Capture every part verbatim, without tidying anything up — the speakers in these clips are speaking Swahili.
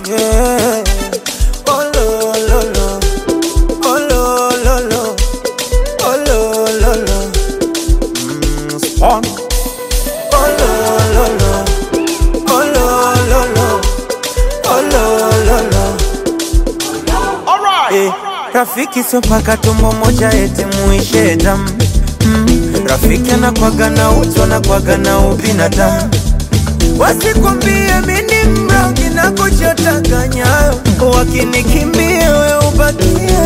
yeah. Oh lo lo lo, oh lo lo lo, oh lo lo lo. Mm, spawn. Oh lo lo lo, oh lo lo lo, oh lo lo lo. Alright, eh, rafiki sio paka tumbo moja eti muishe damu. mm, Rafiki anakwaga na utu, anakwaga na ubinadamu. Wasikwambie mini mrogi na kuchotaka nyayo, wakinikimbia we ubakie.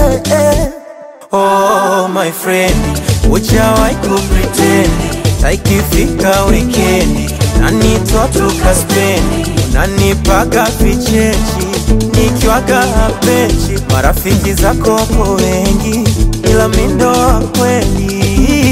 Oh my friend, uchawai kupretend, taikifika weekendi nanitwa tukaspendi, unanipaga vichechi nikiwaga hapechi. Marafiki zako wapo wengi ila mindo wa kweli.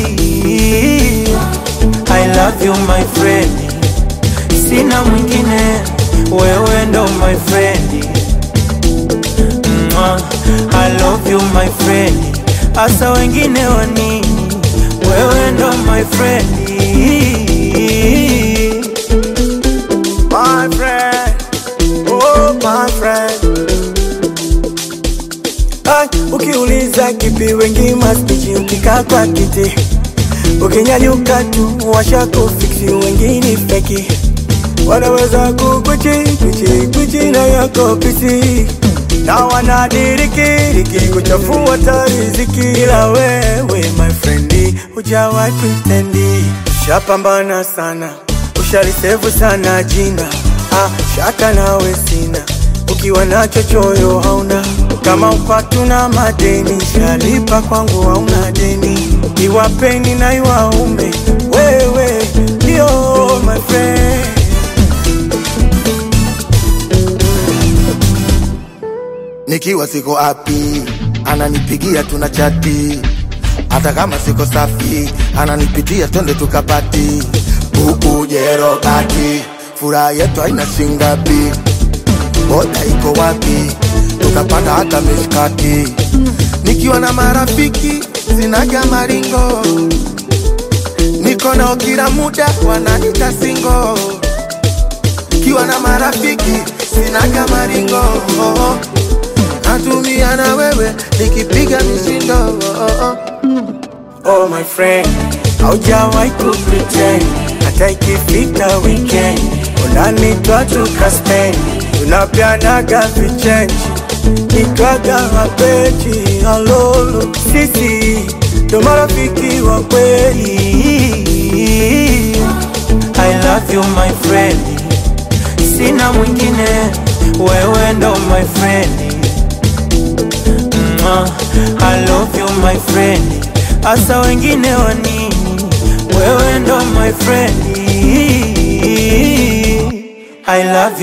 I love you my friend, sina mwingine, wewe ndo my friend. Mwah, I love you my friend, asa wengine wanini, wewe ndo my friend. my friend, oh my friend. Ay, ukiuliza kipi wengi maspichi, ukikaa kwa kiti ukinyanyuka tu washako fiksi, wengine feki wanaweza kukuchi kuchi kuchi na yako pisi, na wanadiriki kuchafua tariziki. Ila wewe my friend hujawahi pretendi, ushapambana sana, ushalisevu sana jina. Ah, shaka nawe sina, ukiwa nacho choyo hauna. Kama upatu na madeni, shalipa kwangu hauna deni. Iwapeni na iwaume, wewe ndio my friend. Nikiwa siko happy, ananipigia tunachati. Hata kama siko safi, ananipitia twende tukapati. Bubu jero kati, furaha yetu haina shingapi. Boda iko wapi, tukapanda hata mishkati. Nikiwa na marafiki, sinaga maringo. Niko nao kila muda, wananita singo. Kiwa na marafiki, sinaga maringo. Natumia na wewe, nikipiga mishindo. Oh my friend, haujawahi kupretend, hata ikifika weekend unanitwa tukaspendi, tunapianaga vichenji nikwaga hapechi. Alolo, sisi ndo marafiki wa kweli. I love you my friend, sina mwingine, wewe ndo my friend. I love you my friend, asa wengine wanini, wewe ndo my friend. I love you.